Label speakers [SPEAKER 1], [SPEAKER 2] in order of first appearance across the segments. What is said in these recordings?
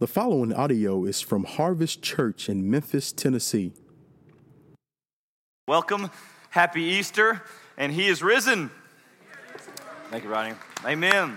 [SPEAKER 1] The following audio is from Harvest Church in Memphis, Tennessee.
[SPEAKER 2] Welcome, happy Easter, and He is risen. Thank you, Ronnie. Amen.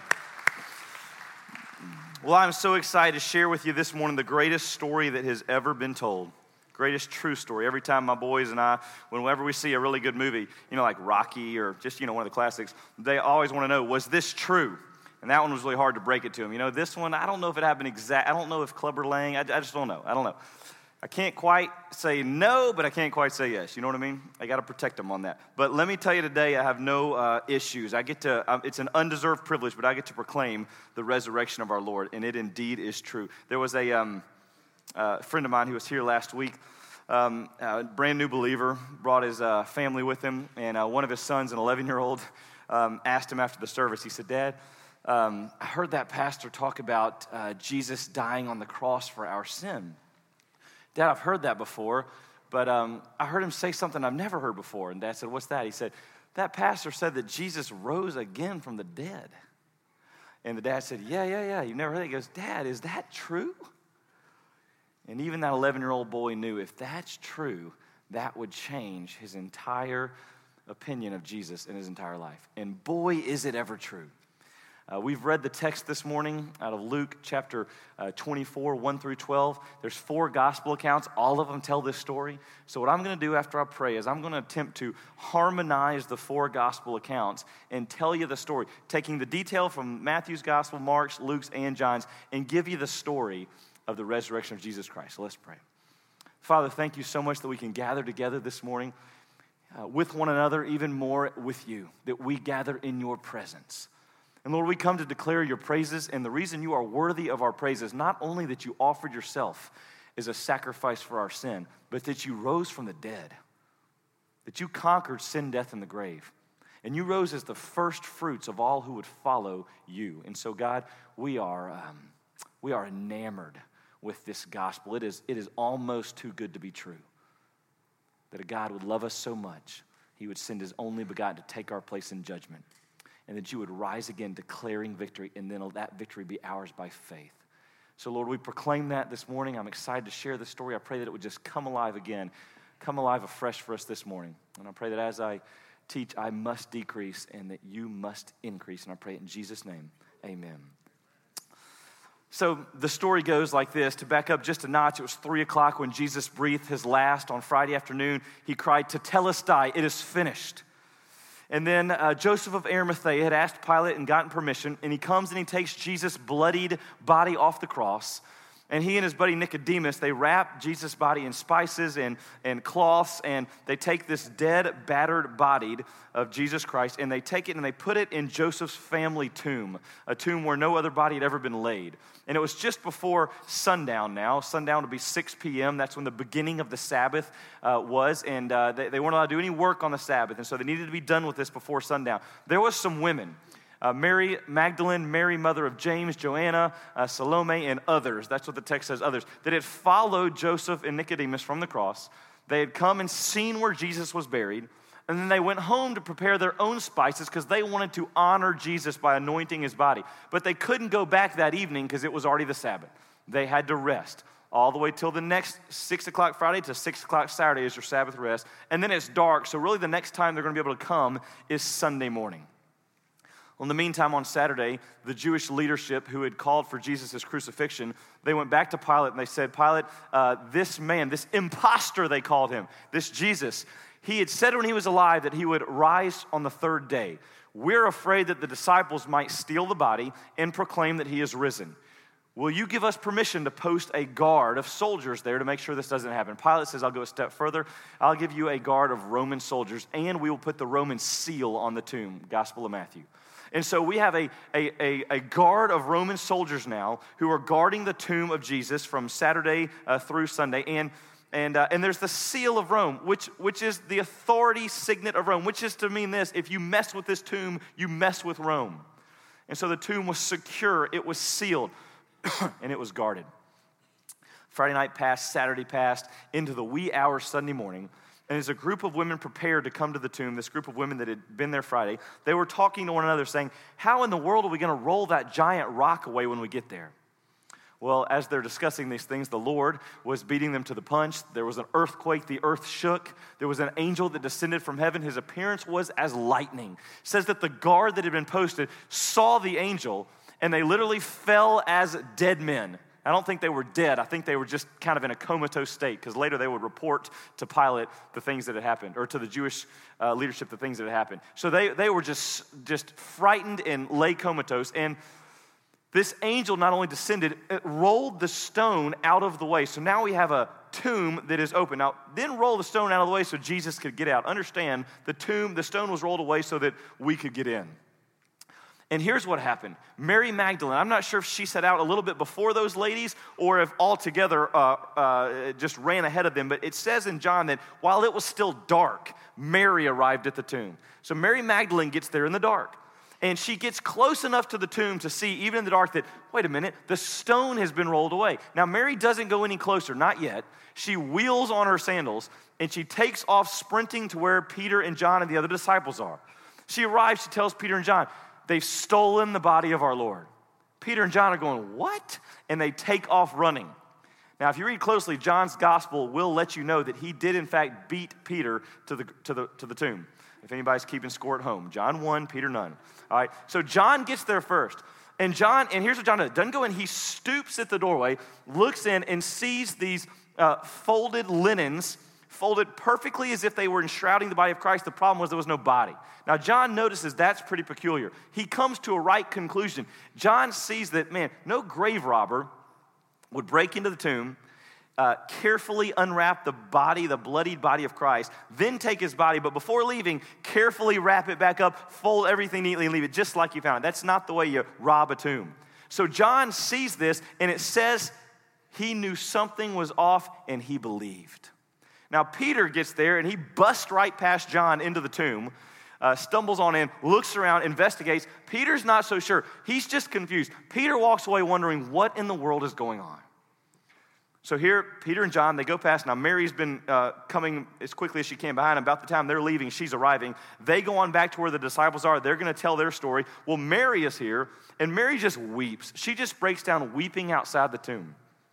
[SPEAKER 2] Well, I'm so excited to share with you this morning the greatest story that has ever been told. Greatest true story. Every time my boys and I, whenever we see a really good movie, like Rocky or just, one of the classics, they always want to know, was this true? And that one was really hard to break it to them. This one, I don't know if it happened I don't know if Clubber Lang, I just don't know. I don't know. I can't quite say no, but I can't quite say yes. You know what I mean? I got to protect them on that. But let me tell you today, I have no issues. I get to, it's an undeserved privilege, but I get to proclaim the resurrection of our Lord, and it indeed is true. There was a friend of mine who was here last week, a brand new believer, brought his family with him, and one of his sons, an 11-year-old, asked him after the service, he said, "Dad, I heard that pastor talk about Jesus dying on the cross for our sin. Dad, I've heard that before, but I heard him say something I've never heard before." And Dad said, "What's that?" He said, "That pastor said that Jesus rose again from the dead." And the dad said, Yeah. You've never heard that? He goes, "Dad, is that true?" And even that 11-year-old boy knew if that's true, that would change his entire opinion of Jesus in his entire life. And boy, is it ever true. We've read the text this morning out of Luke chapter 24, 1 through 12. There's 4 gospel accounts. All of them tell this story. So what I'm going to do after I pray is I'm going to attempt to harmonize the 4 gospel accounts and tell you the story, taking the detail from Matthew's gospel, Mark's, Luke's, and John's, and give you the story of the resurrection of Jesus Christ. So let's pray. Father, thank you so much that we can gather together this morning with one another, even more with you, that we gather in your presence. And Lord, we come to declare your praises, and the reason you are worthy of our praises, not only that you offered yourself as a sacrifice for our sin, but that you rose from the dead, that you conquered sin, death, and the grave, and you rose as the first fruits of all who would follow you. And so, God, we are enamored with this gospel. It is almost too good to be true, that a God would love us so much, he would send his only begotten to take our place in judgment, and that you would rise again declaring victory, and then that victory be ours by faith. So, Lord, we proclaim that this morning. I'm excited to share this story. I pray that it would just come alive again, come alive afresh for us this morning. And I pray that as I teach, I must decrease and that you must increase. And I pray it in Jesus' name, amen. So the story goes like this. To back up just a notch, it was 3 o'clock when Jesus breathed his last on Friday afternoon. He cried, "Tetelestai, it is finished." And then Joseph of Arimathea had asked Pilate and gotten permission, and he comes and he takes Jesus' bloodied body off the cross, and he and his buddy Nicodemus, they wrap Jesus' body in spices and cloths, and they take this dead, battered body of Jesus Christ, and they take it and they put it in Joseph's family tomb, a tomb where no other body had ever been laid. And it was just before sundown now. Sundown would be 6 p.m. That's when the beginning of the Sabbath was, and they weren't allowed to do any work on the Sabbath, and so they needed to be done with this before sundown. There was some women, Mary Magdalene, Mary, mother of James, Joanna, Salome, and others. That's what the text says, others, that had followed Joseph and Nicodemus from the cross. They had come and seen where Jesus was buried, and then they went home to prepare their own spices because they wanted to honor Jesus by anointing his body. But they couldn't go back that evening because it was already the Sabbath. They had to rest all the way till the next 6 o'clock Friday to 6 o'clock Saturday is your Sabbath rest. And then it's dark, so really the next time they're going to be able to come is Sunday morning. Well, in the meantime, on Saturday, the Jewish leadership who had called for Jesus' crucifixion, they went back to Pilate and they said, "Pilate, this man, this imposter," they called him, this Jesus, he had said when he was alive that he would rise on the 3rd day. We're afraid that the disciples might steal the body and proclaim that he is risen. Will you give us permission to post a guard of soldiers there to make sure this doesn't happen? Pilate says, "I'll go a step further. I'll give you a guard of Roman soldiers, and we will put the Roman seal on the tomb." Gospel of Matthew. And so we have a guard of Roman soldiers now who are guarding the tomb of Jesus from Saturday through Sunday. And there's the seal of Rome, which is the authority signet of Rome, which is to mean this: if you mess with this tomb, you mess with Rome. And so the tomb was secure, it was sealed, and it was guarded. Friday night passed, Saturday passed, into the wee hours Sunday morning. And as a group of women prepared to come to the tomb, this group of women that had been there Friday, they were talking to one another saying, "How in the world are we going to roll that giant rock away when we get there?" Well, as they're discussing these things, the Lord was beating them to the punch. There was an earthquake. The earth shook. There was an angel that descended from heaven. His appearance was as lightning. It says that the guard that had been posted saw the angel, and they literally fell as dead men. I don't think they were dead. I think they were just kind of in a comatose state, because later they would report to Pilate the things that had happened, or to the Jewish leadership the things that had happened. So they were just frightened and lay comatose. And this angel not only descended, it rolled the stone out of the way. So now we have a tomb that is open. Now, then roll the stone out of the way so Jesus could get out. Understand, the stone was rolled away so that we could get in. And here's what happened. Mary Magdalene, I'm not sure if she set out a little bit before those ladies or if altogether just ran ahead of them, but it says in John that while it was still dark, Mary arrived at the tomb. So Mary Magdalene gets there in the dark. And she gets close enough to the tomb to see, even in the dark, that, wait a minute, the stone has been rolled away. Now, Mary doesn't go any closer, not yet. She wheels on her sandals, and she takes off sprinting to where Peter and John and the other disciples are. She arrives, she tells Peter and John, they've stolen the body of our Lord. Peter and John are going, what? And they take off running. Now, if you read closely, John's gospel will let you know that he did, in fact, beat Peter to the tomb. If anybody's keeping score at home. John 1, Peter none. All right, so John gets there first. And here's what John does. Doesn't go in, he stoops at the doorway, looks in, and sees these folded linens, folded perfectly as if they were enshrouding the body of Christ. The problem was there was no body. Now, John notices that's pretty peculiar. He comes to a right conclusion. John sees that, man, no grave robber would break into the tomb, carefully unwrap the bloodied body of Christ, then take his body, but before leaving, carefully wrap it back up, fold everything neatly, and leave it just like you found it. That's not the way you rob a tomb. So John sees this, and it says he knew something was off, and he believed. Now, Peter gets there, and he busts right past John into the tomb, stumbles on in, looks around, investigates. Peter's not so sure. He's just confused. Peter walks away wondering what in the world is going on. So here, Peter and John, they go past. Now, Mary's been coming as quickly as she can behind them. About the time they're leaving, she's arriving. They go on back to where the disciples are. They're going to tell their story. Well, Mary is here, and Mary just weeps. She just breaks down weeping outside the tomb.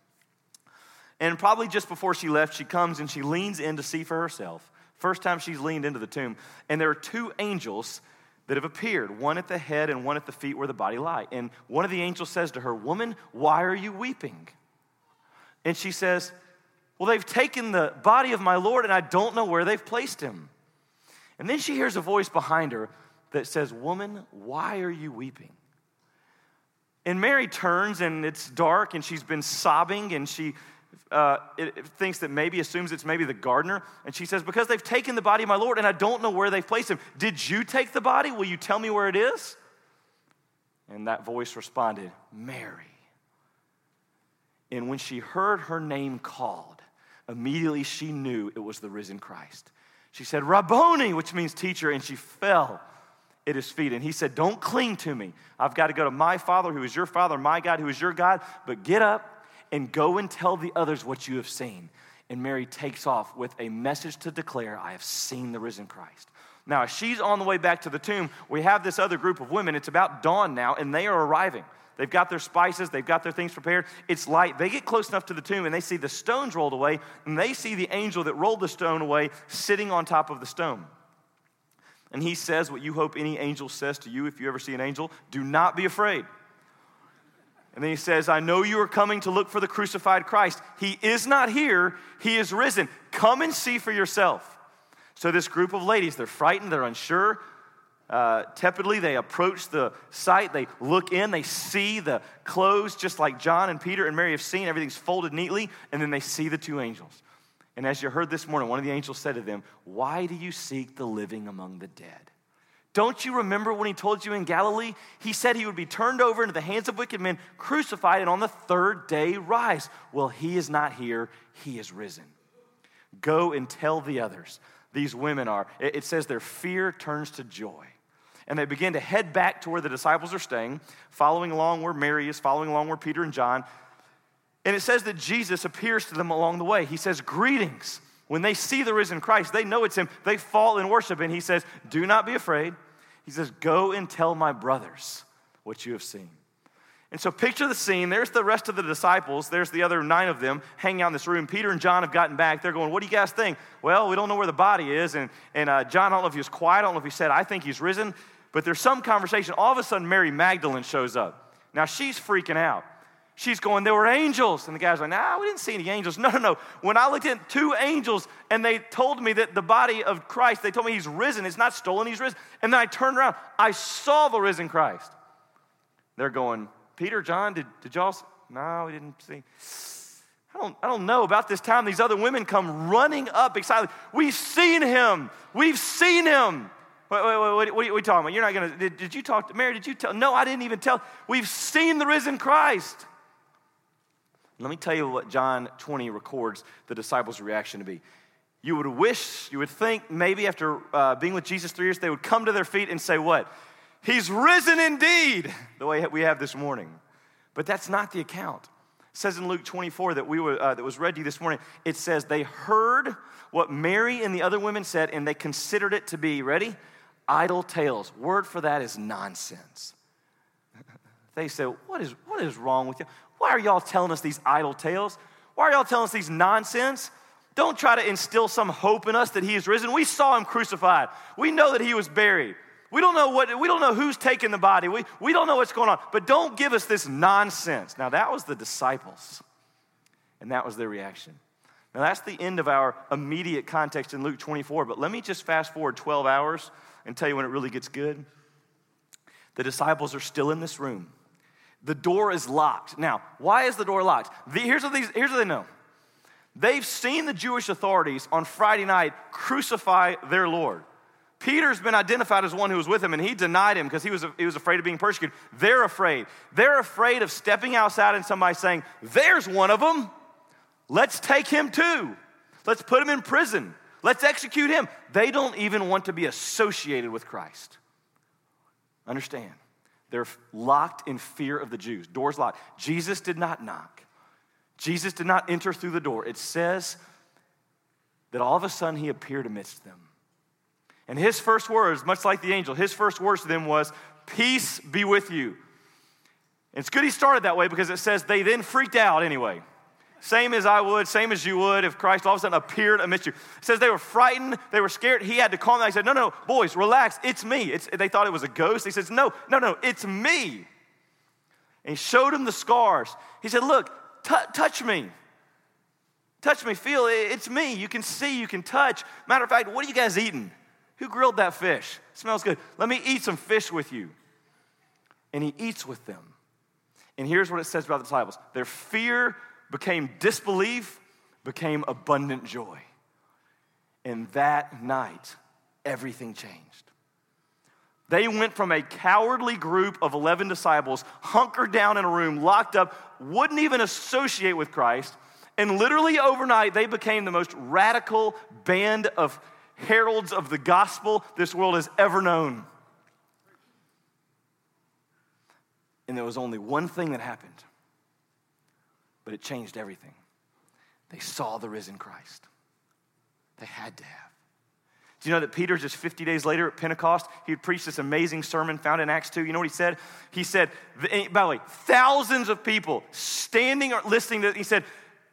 [SPEAKER 2] And probably just before she left, she comes and she leans in to see for herself. First time she's leaned into the tomb. And there are two angels that have appeared, one at the head and one at the feet where the body lie. And one of the angels says to her, "Woman, why are you weeping?" And she says, "Well, they've taken the body of my Lord, and I don't know where they've placed him." And then she hears a voice behind her that says, "Woman, why are you weeping?" And Mary turns, and it's dark, and she's been sobbing, and she thinks that assumes it's maybe the gardener. And she says, "Because they've taken the body of my Lord, and I don't know where they've placed him. Did you take the body? Will you tell me where it is?" And that voice responded, "Mary." And when she heard her name called, immediately she knew it was the risen Christ. She said, "Rabboni," which means teacher, and she fell at his feet. And he said, "Don't cling to me. I've got to go to my Father who is your Father, my God who is your God. But get up and go and tell the others what you have seen." And Mary takes off with a message to declare, "I have seen the risen Christ." Now, as she's on the way back to the tomb, we have this other group of women. It's about dawn now, and they are arriving. They've got their spices. They've got their things prepared. It's light. They get close enough to the tomb, and they see the stones rolled away, and they see the angel that rolled the stone away sitting on top of the stone. And he says what you hope any angel says to you if you ever see an angel: "Do not be afraid." And then he says, "I know you are coming to look for the crucified Christ. He is not here. He is risen. Come and see for yourself." So this group of ladies, they're frightened, they're unsure. Tepidly, they approach the site. They look in. They see the clothes just like John and Peter and Mary have seen. Everything's folded neatly. And then they see the two angels. And as you heard this morning, one of the angels said to them, "Why do you seek the living among the dead? Don't you remember when he told you in Galilee? He said he would be turned over into the hands of wicked men, crucified, and on the third day rise. Well, he is not here. He is risen. Go and tell the others." These women are, it says their fear turns to joy. And they begin to head back to where the disciples are staying, following along where Mary is, following along where Peter and John. And it says that Jesus appears to them along the way. He says, "Greetings." When they see the risen Christ, they know it's him. They fall in worship, and he says, "Do not be afraid." He says, "Go and tell my brothers what you have seen." And so picture the scene. There's the rest of the disciples. There's the other 9 of them hanging out in this room. Peter and John have gotten back. They're going, what do you guys think? Well, we don't know where the body is. And John, I don't know if he was quiet. I don't know if he said, I think he's risen. But there's some conversation. All of a sudden, Mary Magdalene shows up. Now, she's freaking out. She's going, there were angels. And the guy's like, nah, we didn't see any angels. No. When I looked at 2 angels and they told me that the body of Christ, they told me he's risen. It's not stolen, he's risen. And then I turned around. I saw the risen Christ. They're going, Peter, John, did y'all? No, we didn't see. I don't know. About this time, these other women come running up excitedly. We've seen him. We've seen him. Wait, what are you talking about? You're not going to, did you talk to Mary? Did you tell? No, I didn't even tell. We've seen the risen Christ. Let me tell you what John 20 records the disciples' reaction to be. You would think maybe after being with Jesus 3 years, they would come to their feet and say what? He's risen indeed, the way we have this morning. But that's not the account. It says in Luke 24 that was read to you this morning, it says they heard what Mary and the other women said, and they considered it to be, ready? Idle tales. Word for that is nonsense. They said, what is wrong with you? Why are y'all telling us these idle tales? Why are y'all telling us these nonsense? Don't try to instill some hope in us that he is risen. We saw him crucified. We know that he was buried. We don't know who's taking the body. We don't know what's going on. But don't give us this nonsense. Now, that was the disciples. And that was their reaction. Now, that's the end of our immediate context in Luke 24. But let me just fast forward 12 hours and tell you when it really gets good. The disciples are still in this room. The door is locked. Now, why is the door locked? Here's what they know. They've seen the Jewish authorities on Friday night crucify their Lord. Peter's been identified as one who was with him, and he denied him because he was afraid of being persecuted. They're afraid. They're afraid of stepping outside and somebody saying, there's one of them. Let's take him too. Let's put him in prison. Let's execute him. They don't even want to be associated with Christ. Understand, they're locked in fear of the Jews. Doors locked. Jesus did not knock. Jesus did not enter through the door. It says that all of a sudden he appeared amidst them. And his first words, much like the angel, his first words to them was, peace be with you. And it's good he started that way because it says they then freaked out anyway. Same as you would if Christ all of a sudden appeared amidst you. It says they were frightened, they were scared. He had to calm them. He said, no, boys, relax, it's me. They thought it was a ghost. He says, no, it's me. And he showed them the scars. He said, look, touch me. Touch me, feel, it's me. You can see, you can touch. Matter of fact, what are you guys eating? Who grilled that fish? It smells good. Let me eat some fish with you. And he eats with them. And here's what it says about the disciples. Their fear became disbelief, became abundant joy. And that night, everything changed. They went from a cowardly group of 11 disciples, hunkered down in a room, locked up, wouldn't even associate with Christ, and literally overnight, they became the most radical band of heralds of the gospel this world has ever known. And there was only one thing that happened, but it changed everything. They saw the risen Christ. They had to have. Do you know that Peter, just 50 days later at Pentecost, he had preached this amazing sermon found in Acts 2. You know what he said? He said, by the way, thousands of people standing or listening to it. He said,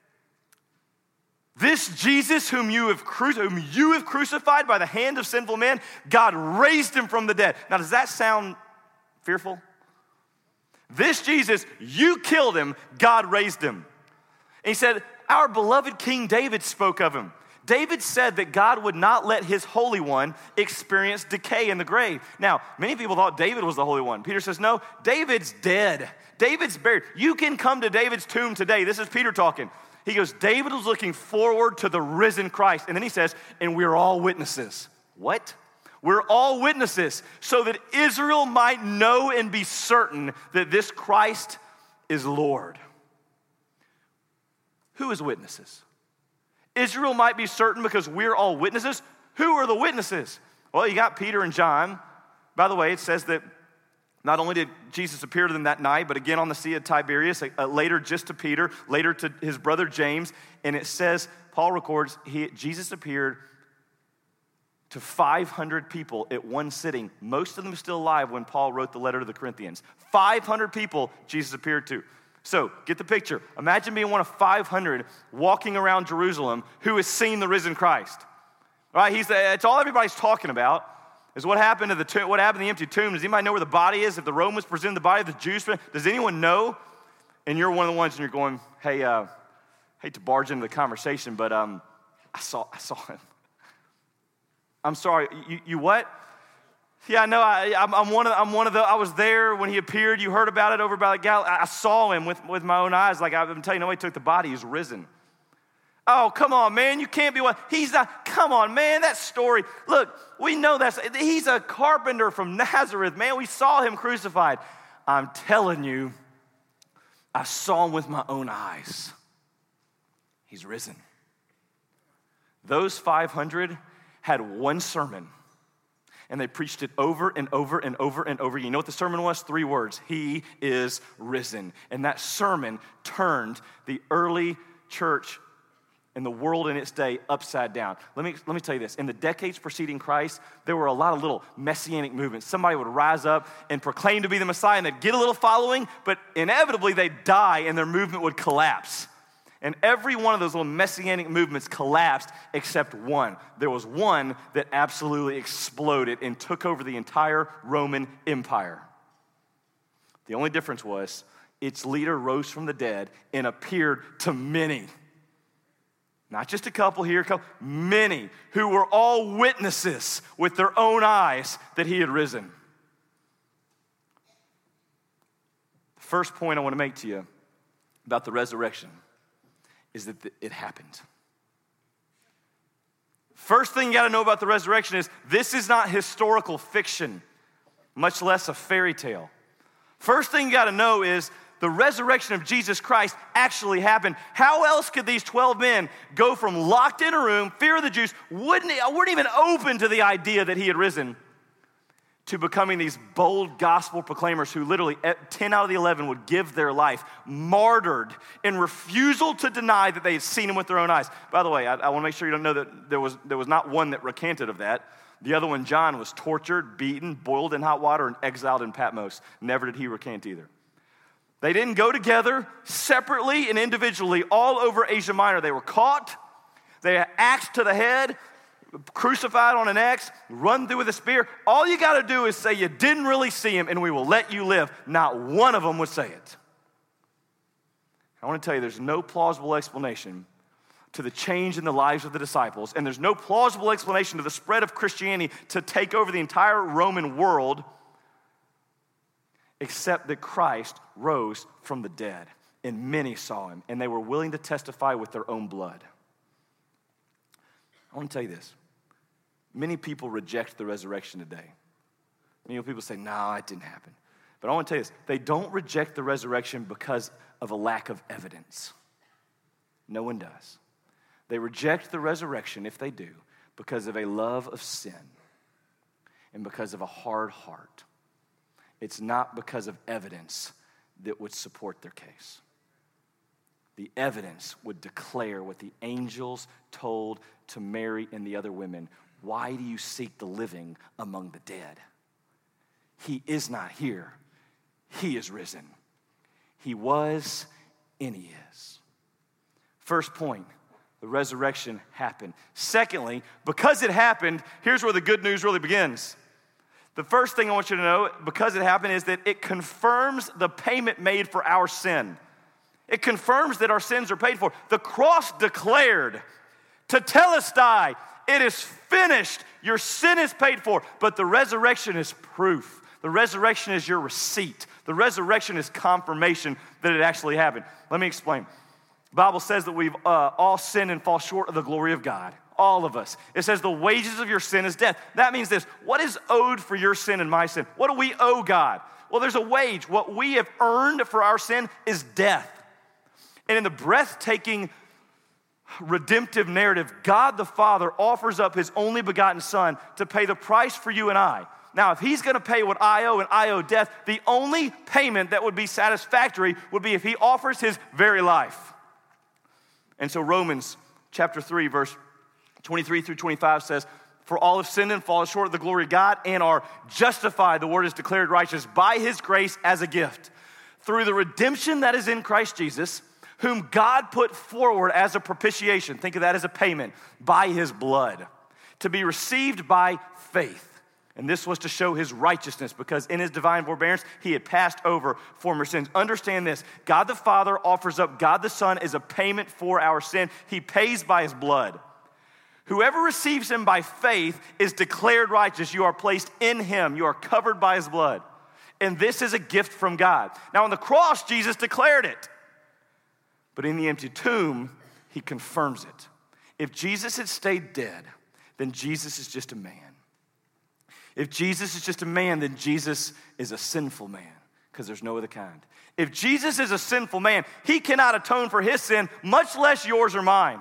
[SPEAKER 2] this Jesus whom you have crucified by the hand of sinful men, God raised him from the dead. Now, does that sound fearful? This Jesus, you killed him, God raised him. And he said, our beloved King David spoke of him. David said that God would not let his Holy One experience decay in the grave. Now, many people thought David was the Holy One. Peter says, no, David's dead. David's buried. You can come to David's tomb today. This is Peter talking. He goes, David was looking forward to the risen Christ. And then he says, and we're all witnesses. What? We're all witnesses so that Israel might know and be certain that this Christ is Lord. Who is witnesses? Israel might be certain because we're all witnesses. Who are the witnesses? Well, you got Peter and John. By the way, it says that not only did Jesus appear to them that night, but again on the Sea of Tiberias, later just to Peter, later to his brother James. And it says, Paul records, Jesus appeared to 500 people at one sitting, most of them still alive when Paul wrote the letter to the Corinthians. 500 people Jesus appeared to. So, get the picture. Imagine being one of 500 walking around Jerusalem who has seen the risen Christ. Right? It's all everybody's talking about is what happened to the tomb, what happened to the empty tomb. Does anybody know where the body is? If the Romans presented the body of the Jews, does anyone know? And you're one of the ones and you're going, hey, hate to barge into the conversation, but I saw him. I'm sorry, you what? Yeah, no, I'm one of the. I was there when he appeared. You heard about it over by the Galilee. I saw him with my own eyes. Like I'm telling you, nobody took the body. He's risen. Oh, come on, man. You can't be one. He's not. Come on, man. That story. Look, we know he's a carpenter from Nazareth, man. We saw him crucified. I'm telling you, I saw him with my own eyes. He's risen. Those 500 had one sermon, and they preached it over and over and over and over. You know what the sermon was? 3 words. He is risen. And that sermon turned the early church and the world in its day upside down. Let me tell you this. In the decades preceding Christ, there were a lot of little messianic movements. Somebody would rise up and proclaim to be the Messiah, and they'd get a little following, but inevitably they'd die and their movement would collapse. And every one of those little messianic movements collapsed except one. There was one that absolutely exploded and took over the entire Roman Empire. The only difference was its leader rose from the dead and appeared to many. Not just a couple here, many who were all witnesses with their own eyes that he had risen. The first point I want to make to you about the resurrection is that it happened. First thing you got to know about the resurrection is this is not historical fiction, much less a fairy tale. First thing you got to know is the resurrection of Jesus Christ actually happened. How else could these 12 men go from locked in a room, fear of the Jews, weren't even open to the idea that he had risen, to becoming these bold gospel proclaimers who literally 10 out of the 11 would give their life, martyred in refusal to deny that they had seen him with their own eyes. By the way, I want to make sure you don't know that there was not one that recanted of that. The other one, John, was tortured, beaten, boiled in hot water, and exiled in Patmos. Never did he recant either. They didn't go together, separately and individually, all over Asia Minor. They were caught, they had axed to the head, crucified on an axe, run through with a spear. All you got to do is say you didn't really see him and we will let you live. Not one of them would say it. I want to tell you there's no plausible explanation to the change in the lives of the disciples, and there's no plausible explanation to the spread of Christianity to take over the entire Roman world except that Christ rose from the dead, and many saw him, and they were willing to testify with their own blood. I want to tell you this. Many people reject the resurrection today. Many people say, no, it didn't happen. But I want to tell you this. They don't reject the resurrection because of a lack of evidence. No one does. They reject the resurrection, if they do, because of a love of sin and because of a hard heart. It's not because of evidence that would support their case. The evidence would declare what the angels told to Mary and the other women. Why do you seek the living among the dead? He is not here. He is risen. He was and he is. First point, the resurrection happened. Secondly, because it happened, here's where the good news really begins. The first thing I want you to know, because it happened, is that it confirms the payment made for our sin. It confirms that our sins are paid for. The cross declared, tetelestai, it is finished. Your sin is paid for. But the resurrection is proof. The resurrection is your receipt. The resurrection is confirmation that it actually happened. Let me explain. The Bible says that we've all sinned and fall short of the glory of God. All of us. It says the wages of your sin is death. That means this. What is owed for your sin and my sin? What do we owe God? Well, there's a wage. What we have earned for our sin is death. And in the breathtaking redemptive narrative, God the Father offers up his only begotten Son to pay the price for you and I. Now, if he's going to pay what I owe and I owe death, the only payment that would be satisfactory would be if he offers his very life. And so Romans chapter 3, verse 23 through 25 says, For all have sinned and fallen short of the glory of God and are justified, the word is declared righteous, by his grace as a gift, through the redemption that is in Christ Jesus, whom God put forward as a propitiation, think of that as a payment, by his blood, to be received by faith. And this was to show his righteousness, because in his divine forbearance, he had passed over former sins. Understand this, God the Father offers up God the Son as a payment for our sin. He pays by his blood. Whoever receives him by faith is declared righteous. You are placed in him. You are covered by his blood. And this is a gift from God. Now on the cross, Jesus declared it. But in the empty tomb, he confirms it. If Jesus had stayed dead, then Jesus is just a man. If Jesus is just a man, then Jesus is a sinful man, because there's no other kind. If Jesus is a sinful man, he cannot atone for his sin, much less yours or mine.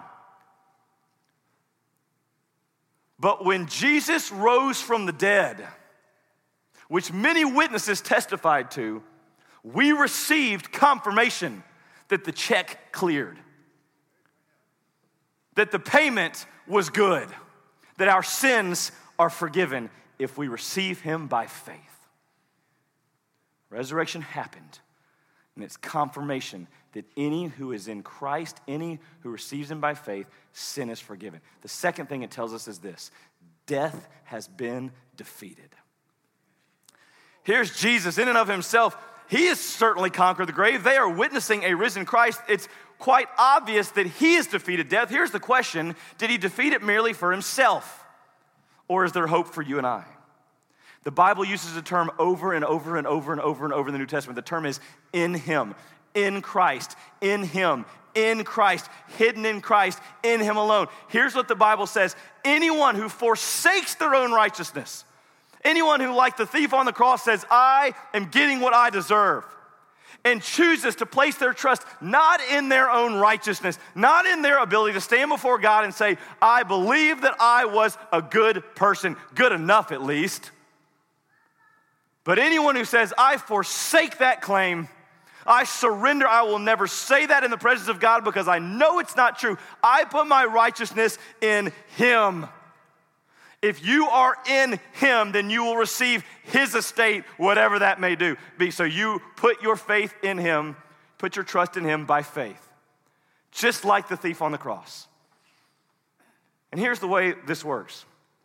[SPEAKER 2] But when Jesus rose from the dead, which many witnesses testified to, we received confirmation that the check cleared, that the payment was good, that our sins are forgiven if we receive him by faith. Resurrection happened, and it's confirmation that any who is in Christ, any who receives him by faith, sin is forgiven. The second thing it tells us is this: death has been defeated. Here's Jesus in and of himself. He has certainly conquered the grave. They are witnessing a risen Christ. It's quite obvious that he has defeated death. Here's the question: did he defeat it merely for himself? Or is there hope for you and I? The Bible uses the term over and over and over and over and over in the New Testament. The term is in him, in Christ, in him, in Christ, hidden in Christ, in him alone. Here's what the Bible says: anyone who forsakes their own righteousness, anyone who, like the thief on the cross, says, I am getting what I deserve, and chooses to place their trust not in their own righteousness, not in their ability to stand before God and say, I believe that I was a good person, good enough at least. But anyone who says, I forsake that claim, I surrender, I will never say that in the presence of God because I know it's not true. I put my righteousness in him. If you are in him, then you will receive his estate, whatever that may be. So you put your faith in him, put your trust in him by faith, just like the thief on the cross. And here's the way this works.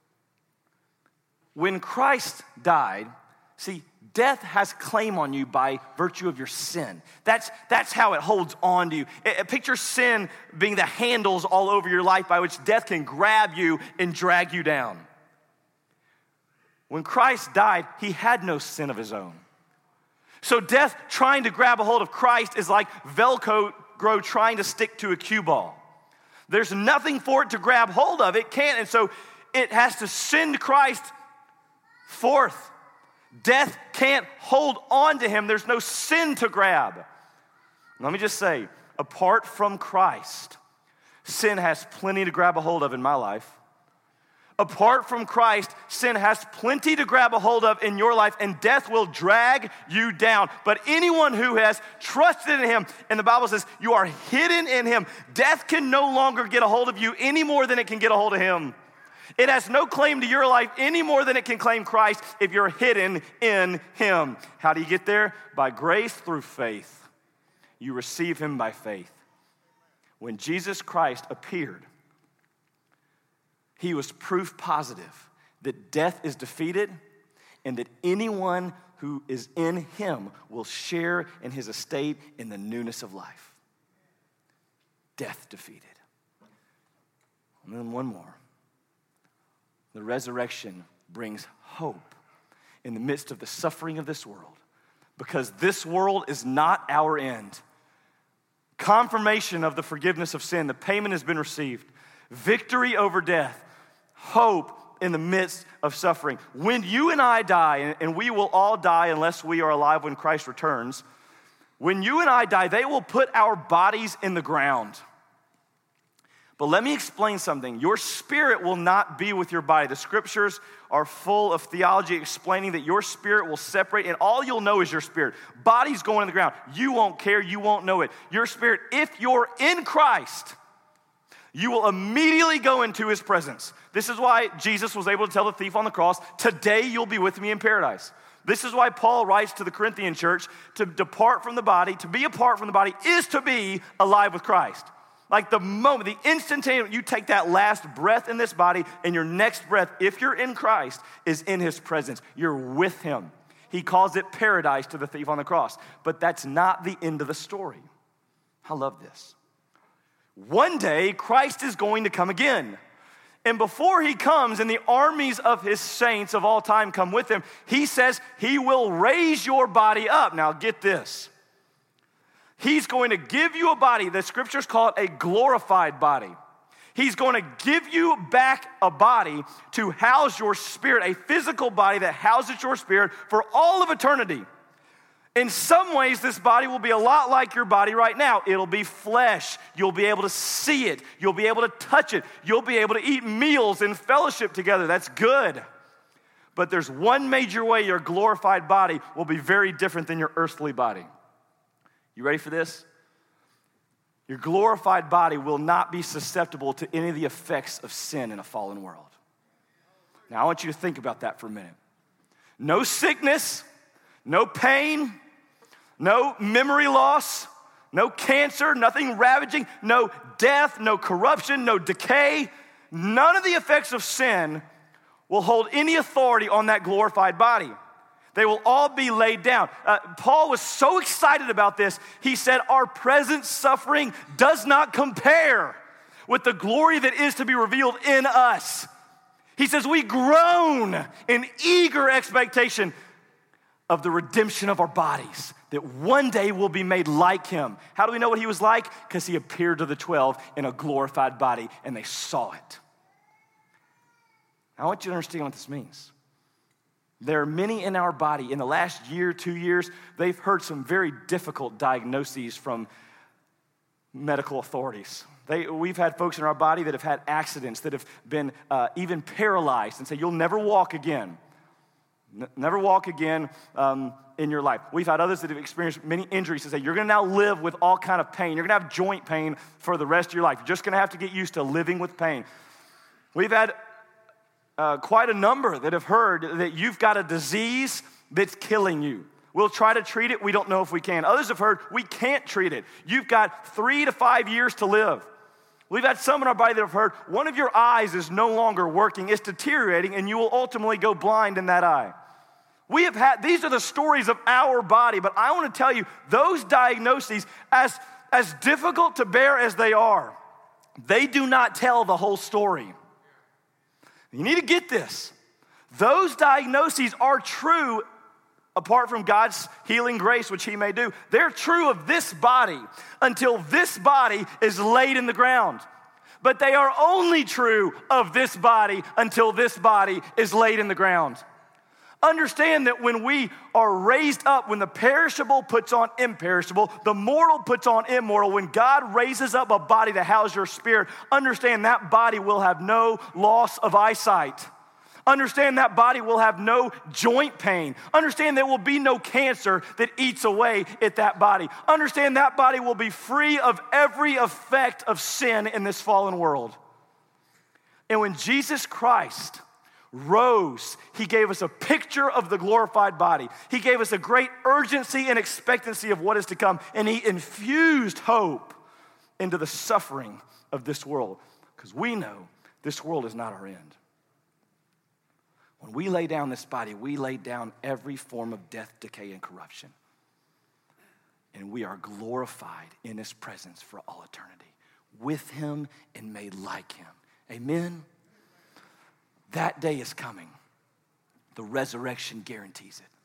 [SPEAKER 2] When Christ died, see, death has claim on you by virtue of your sin. That's how it holds on to you. Picture sin being the handles all over your life by which death can grab you and drag you down. When Christ died, he had no sin of his own. So death trying to grab a hold of Christ is like Velcro trying to stick to a cue ball. There's nothing for it to grab hold of. It can't, and so it has to send Christ forth. Death can't hold on to him. There's no sin to grab. Let me just say, apart from Christ, sin has plenty to grab a hold of in my life. Apart from Christ, sin has plenty to grab a hold of in your life, and death will drag you down. But anyone who has trusted in him, and the Bible says you are hidden in him, death can no longer get a hold of you any more than it can get a hold of him. It has no claim to your life any more than it can claim Christ if you're hidden in him. How do you get there? By grace through faith. You receive him by faith. When Jesus Christ appeared, he was proof positive that death is defeated and that anyone who is in him will share in his estate in the newness of life. Death defeated. And then one more. The resurrection brings hope in the midst of the suffering of this world, because this world is not our end. Confirmation of the forgiveness of sin. The payment has been received. Victory over death. Hope in the midst of suffering. When you and I die, and we will all die unless we are alive when Christ returns, when you and I die, they will put our bodies in the ground. But let me explain something. Your spirit will not be with your body. The scriptures are full of theology explaining that your spirit will separate, and all you'll know is your spirit. Body's going in the ground. You won't care. You won't know it. Your spirit, if you're in Christ, you will immediately go into his presence. This is why Jesus was able to tell the thief on the cross, today you'll be with me in paradise. This is why Paul writes to the Corinthian church, to depart from the body, to be apart from the body is to be alive with Christ. Like the moment, the instantaneous, you take that last breath in this body, and your next breath, if you're in Christ, is in his presence. You're with him. He calls it paradise to the thief on the cross. But that's not the end of the story. I love this. One day, Christ is going to come again. And before he comes and the armies of his saints of all time come with him, he says he will raise your body up. Now get this. He's going to give you a body. The scriptures call it a glorified body. He's going to give you back a body to house your spirit, a physical body that houses your spirit for all of eternity. In some ways, this body will be a lot like your body right now. It'll be flesh. You'll be able to see it. You'll be able to touch it. You'll be able to eat meals in fellowship together. That's good. But there's one major way your glorified body will be very different than your earthly body. You ready for this? Your glorified body will not be susceptible to any of the effects of sin in a fallen world. Now, I want you to think about that for a minute. No sickness, no pain, no memory loss, no cancer, nothing ravaging, no death, no corruption, no decay. None of the effects of sin will hold any authority on that glorified body. They will all be laid down. Paul was so excited about this, he said, our present suffering does not compare with the glory that is to be revealed in us. He says, we groan in eager expectation of the redemption of our bodies, that one day we'll be made like him. How do we know what he was like? Because he appeared to the 12 in a glorified body, and they saw it. I want you to understand what this means. There are many in our body, in the last year, 2 years, they've heard some very difficult diagnoses from medical authorities. We've had folks in our body that have had accidents, that have been even paralyzed and say, you'll never walk again. Never walk again in your life. We've had others that have experienced many injuries and say, you're going to now live with all kind of pain. You're going to have joint pain for the rest of your life. You're just going to have to get used to living with pain. We've had quite a number that have heard that you've got a disease that's killing you. We'll try to treat it. We don't know if we can. Others have heard we can't treat it. You've got 3 to 5 years to live. We've had some in our body that have heard one of your eyes is no longer working. It's deteriorating, and you will ultimately go blind in that eye. We have had, these are the stories of our body, but I want to tell you, those diagnoses, as difficult to bear as they are, they do not tell the whole story. You need to get this. Those diagnoses are true apart from God's healing grace, which he may do. They're true of this body until this body is laid in the ground. But they are only true of this body until this body is laid in the ground. Understand that when we are raised up, when the perishable puts on imperishable, the mortal puts on immortal, when God raises up a body to house your spirit, understand that body will have no loss of eyesight. Understand that body will have no joint pain. Understand there will be no cancer that eats away at that body. Understand that body will be free of every effect of sin in this fallen world. And when Jesus Christ rose, he gave us a picture of the glorified body. He gave us a great urgency and expectancy of what is to come, and he infused hope into the suffering of this world, because we know this world is not our end. When we lay down this body, we lay down every form of death, decay, and corruption, and we are glorified in his presence for all eternity, with him and made like him. Amen? That day is coming. The resurrection guarantees it.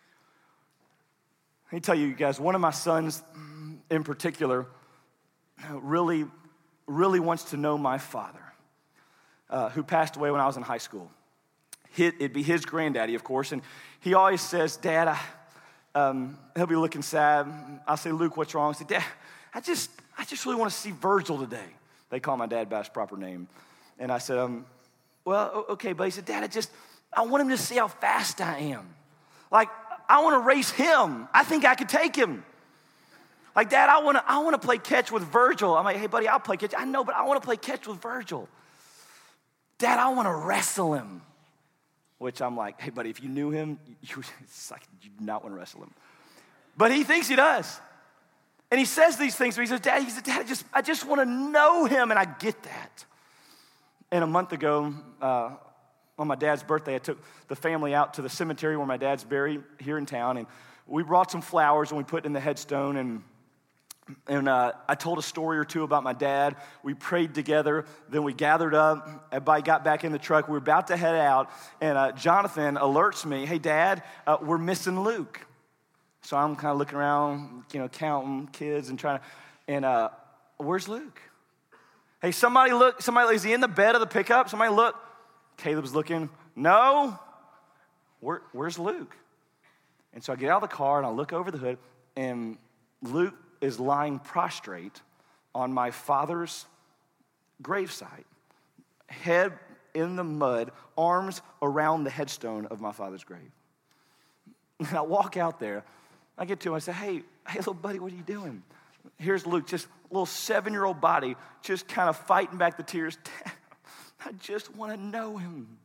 [SPEAKER 2] Let me tell you guys, one of my sons in particular really wants to know my father, who passed away when I was in high school. It'd be his granddaddy, of course, and he always says, Dad, he'll be looking sad. I'll say, Luke, what's wrong? I say, Dad, I just really want to see Virgil today. They call my dad by his proper name. And I said, well, okay, but he said, Dad, I want him to see how fast I am. Like, I want to race him. I think I could take him. Like, Dad, I want to play catch with Virgil. I'm like, hey, buddy, I'll play catch. I know, but I want to play catch with Virgil. Dad, I want to wrestle him. Which I'm like, hey, buddy, if you knew him, it's like you do not want to wrestle him. But he thinks he does. And he says these things. He says, Dad, I just want to know him, and I get that. And a month ago, on my dad's birthday, I took the family out to the cemetery where my dad's buried here in town, and we brought some flowers and we put in the headstone, and I told a story or two about my dad. We prayed together. Then we gathered up. Everybody got back in the truck. We were about to head out. And Jonathan alerts me, hey, Dad, we're missing Luke. So I'm kind of looking around, counting kids and trying to, and where's Luke? Hey, somebody look. Is he in the bed of the pickup? Somebody look. Caleb's looking. No. Where's Luke? And so I get out of the car and I look over the hood, and Luke is lying prostrate on my father's gravesite, head in the mud, arms around the headstone of my father's grave. And I walk out there, I get to him, I say, hey, little buddy, what are you doing? Here's Luke, just a little 7-year-old body, just kind of fighting back the tears. Dad, I just want to know him.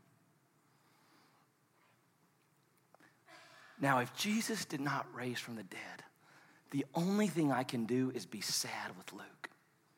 [SPEAKER 2] Now, if Jesus did not raise from the dead, the only thing I can do is be sad with Luke.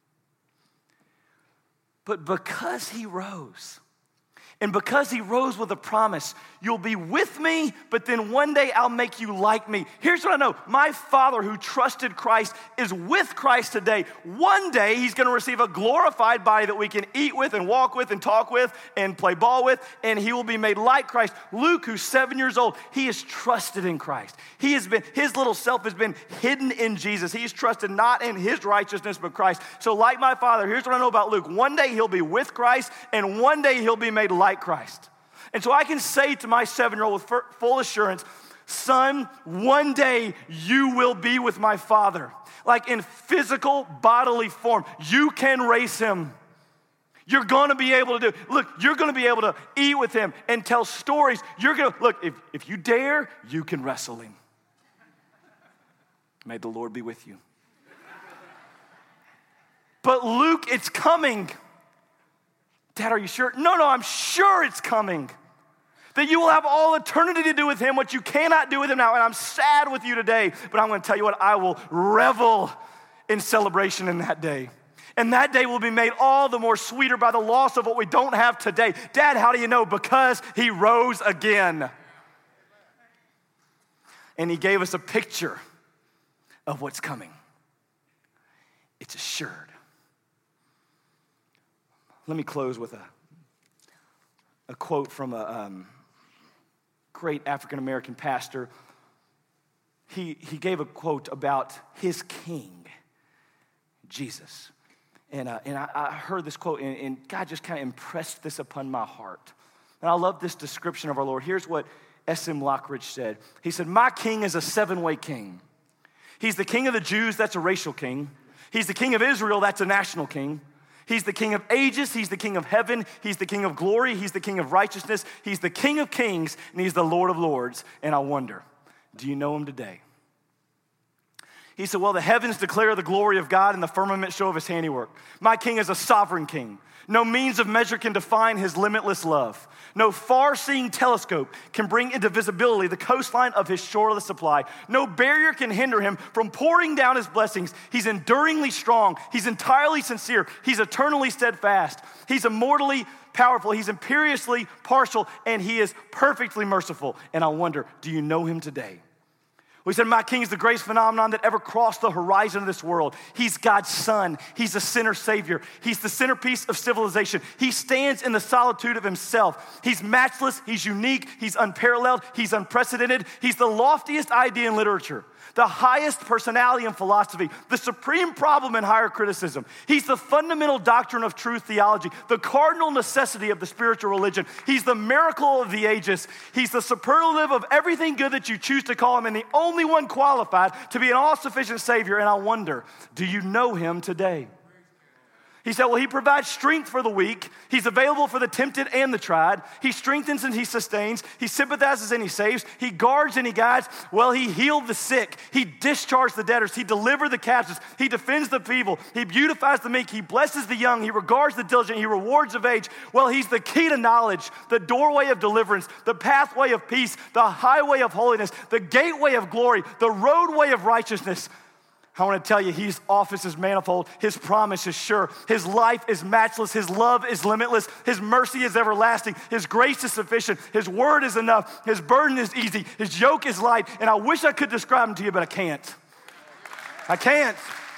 [SPEAKER 2] But because he rose, and because he rose with a promise, you'll be with me, but then one day I'll make you like me. Here's what I know. My Father who trusted Christ is with Christ today. One day he's going to receive a glorified body that we can eat with and walk with and talk with and play ball with, and he will be made like Christ. Luke, who's 7 years old, he is trusted in Christ. His little self has been hidden in Jesus. He's trusted not in his righteousness, but Christ. So like my father, here's what I know about Luke. One day he'll be with Christ, and one day he'll be made like Christ. And so I can say to my 7-year-old with full assurance, son, one day you will be with my Father. Like in physical bodily form. You can raise him. You're going to be able to do. Look, you're going to be able to eat with him and tell stories. You're going to, look, if you dare, you can wrestle him. May the Lord be with you. But Luke, it's coming. Dad, are you sure? No, I'm sure it's coming. That you will have all eternity to do with him what you cannot do with him now. And I'm sad with you today, but I'm going to tell you what, I will revel in celebration in that day. And that day will be made all the more sweeter by the loss of what we don't have today. Dad, how do you know? Because he rose again. And he gave us a picture of what's coming. It's assured. Let me close with a quote from a great African-American pastor. He gave a quote about his king, Jesus. And I heard this quote, and God just kind of impressed this upon my heart. And I love this description of our Lord. Here's what S.M. Lockridge said. He said, my king is a 7-way king. He's the king of the Jews, that's a racial king. He's the king of Israel, that's a national king. He's the king of ages, he's the king of heaven, he's the king of glory, he's the king of righteousness, he's the king of kings, and he's the Lord of lords. And I wonder, do you know him today? He said, well, the heavens declare the glory of God and the firmament show of his handiwork. My king is a sovereign king. No means of measure can define his limitless love. No far-seeing telescope can bring into visibility the coastline of his shoreless supply. No barrier can hinder him from pouring down his blessings. He's enduringly strong. He's entirely sincere. He's eternally steadfast. He's immortally powerful. He's imperiously partial, and he is perfectly merciful. And I wonder, do you know him today? We said, my king is the greatest phenomenon that ever crossed the horizon of this world. He's God's son. He's a sinner savior. He's the centerpiece of civilization. He stands in the solitude of himself. He's matchless. He's unique. He's unparalleled. He's unprecedented. He's the loftiest idea in literature, the highest personality in philosophy, the supreme problem in higher criticism. He's the fundamental doctrine of true theology, the cardinal necessity of the spiritual religion. He's the miracle of the ages. He's the superlative of everything good that you choose to call him, and the only one qualified to be an all-sufficient Savior. And I wonder, do you know him today? He said, well, he provides strength for the weak. He's available for the tempted and the tried. He strengthens and he sustains. He sympathizes and he saves. He guards and he guides. Well, he healed the sick. He discharged the debtors. He delivered the captives. He defends the feeble. He beautifies the meek. He blesses the young. He regards the diligent. He rewards the age. Well, he's the key to knowledge, the doorway of deliverance, the pathway of peace, the highway of holiness, the gateway of glory, the roadway of righteousness. I want to tell you, his office is manifold. His promise is sure. His life is matchless. His love is limitless. His mercy is everlasting. His grace is sufficient. His word is enough. His burden is easy. His yoke is light. And I wish I could describe him to you, but I can't. I can't.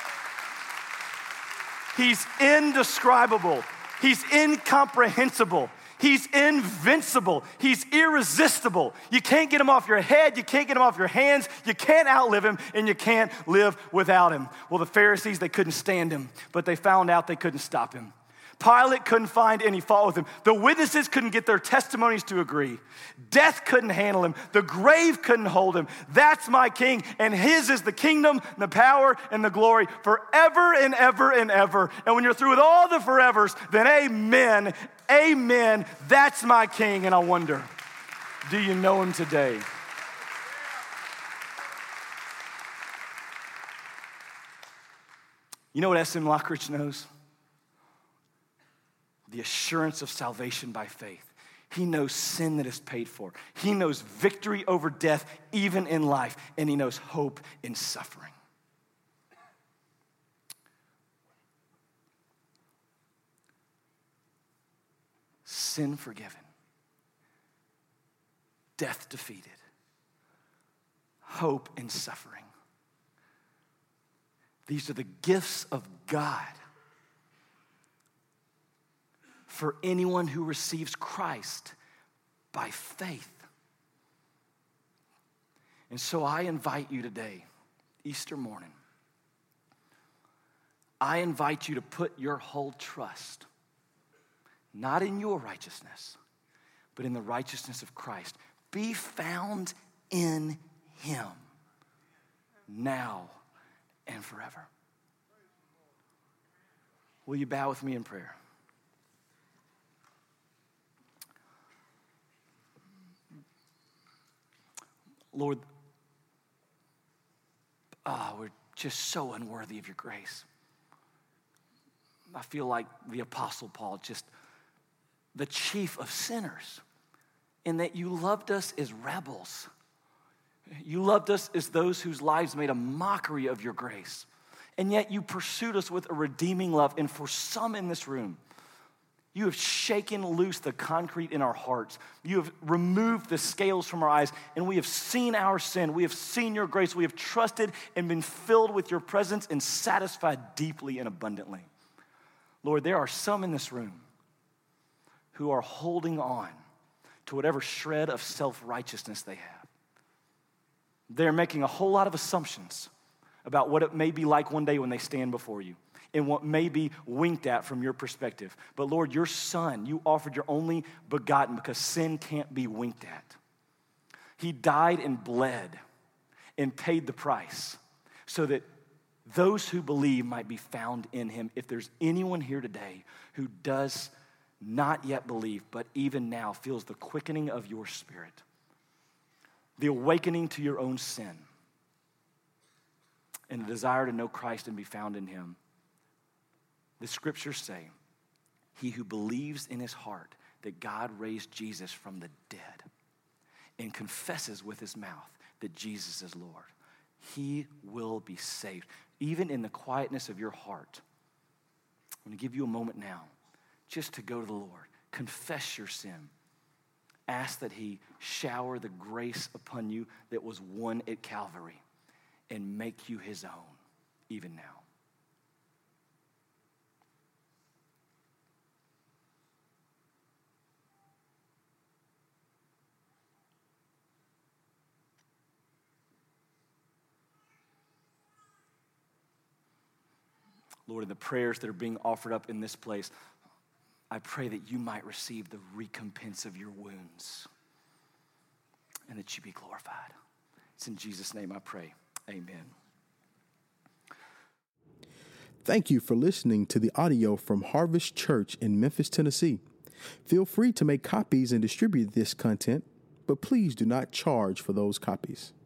[SPEAKER 2] He's indescribable. He's incomprehensible. He's invincible. He's irresistible. You can't get him off your head. You can't get him off your hands. You can't outlive him, and you can't live without him. Well, the Pharisees, they couldn't stand him, but they found out they couldn't stop him. Pilate couldn't find any fault with him. The witnesses couldn't get their testimonies to agree. Death couldn't handle him. The grave couldn't hold him. That's my king, and his is the kingdom, the power, and the glory forever and ever and ever. And when you're through with all the forevers, then amen, amen, that's my king. And I wonder, do you know him today? You know what S.M. Lockridge knows? The assurance of salvation by faith. He knows sin that is paid for. He knows victory over death, even in life, and he knows hope in suffering. Sin forgiven, death defeated, hope in suffering. These are the gifts of God for anyone who receives Christ by faith. And so I invite you today, Easter morning, I invite you to put your whole trust, not in your righteousness, but in the righteousness of Christ. Be found in him now and forever. Will you bow with me in prayer? Lord, we're just so unworthy of your grace. I feel like the Apostle Paul, just the chief of sinners, in that you loved us as rebels. You loved us as those whose lives made a mockery of your grace. And yet you pursued us with a redeeming love. And for some in this room, you have shaken loose the concrete in our hearts. You have removed the scales from our eyes, and we have seen our sin. We have seen your grace. We have trusted and been filled with your presence and satisfied deeply and abundantly. Lord, there are some in this room who are holding on to whatever shred of self-righteousness they have. They're making a whole lot of assumptions about what it may be like one day when they stand before you, and what may be winked at from your perspective. But Lord, your Son, you offered your only begotten because sin can't be winked at. He died and bled and paid the price so that those who believe might be found in him. If there's anyone here today who does not yet believe, but even now feels the quickening of your Spirit, the awakening to your own sin, and the desire to know Christ and be found in him, the scriptures say, he who believes in his heart that God raised Jesus from the dead and confesses with his mouth that Jesus is Lord, he will be saved. Even in the quietness of your heart, I'm going to give you a moment now just to go to the Lord. Confess your sin. Ask that he shower the grace upon you that was won at Calvary and make you his own even now. Lord, in the prayers that are being offered up in this place, I pray that you might receive the recompense of your wounds and that you be glorified. It's in Jesus' name I pray. Amen.
[SPEAKER 1] Thank you for listening to the audio from Harvest Church in Memphis, Tennessee. Feel free to make copies and distribute this content, but please do not charge for those copies.